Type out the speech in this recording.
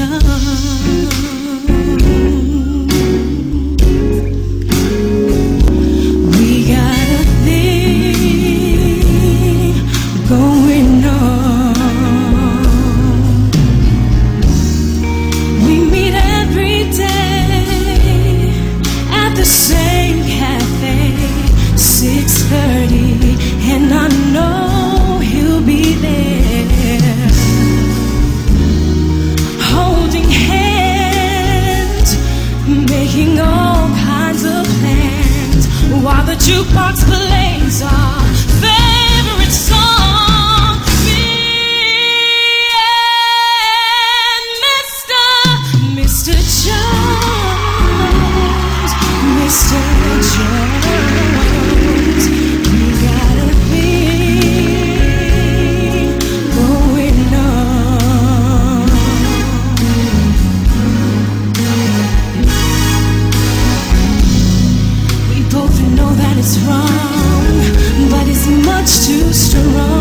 Jukebox plays our favorite song. Me and Mr. Jones, Mr. Jones, we got a thing going on. We both know that it's wrong, but it's much too strong.